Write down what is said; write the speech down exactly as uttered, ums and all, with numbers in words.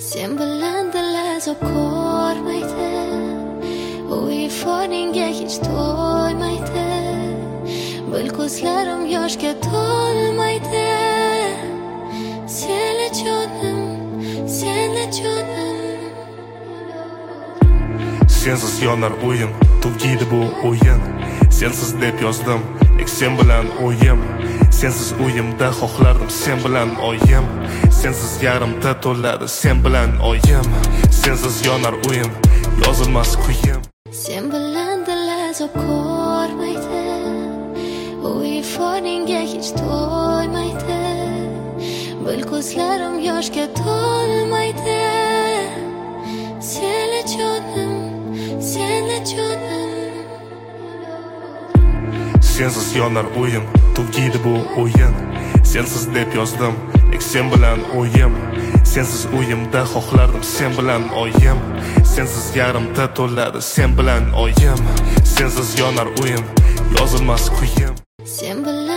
Sen bilan dil azob ko'rmaydi, u iforingga hech to'ymaydi. Bil ko'zlarim yoshga to'lmaydi. Senla jonim, senla jonim. Sensiz yonar o'yim, tug'iydi bu o'yin. Sensiz deb yozdim, nek sen bilan o'yim. Sensiz o'yimda xohlardim sen bilan oyim. Sensiz yarimda to'ladi sen bilan oyim. Sensiz yonar o'yim, yozilmas kuyim. Sen bilan dil azob ko'rmaydi, u iforingga hech to'ymaydi. Bil ko'zlarim yoshga to'lmaydi. Senla jonim, senla jonim. Sensiz yonar o'yim, tug'iydi bu o'yin. Sensiz deb yozdim, nek sen bilan o'yim. Sensiz o'yimda xohlardim sen bilan oyim. Sensiz yarimda to'ladi sen bilan oyim. Sensiz yonar o'yim, yozilmas kuyim. Sen bilan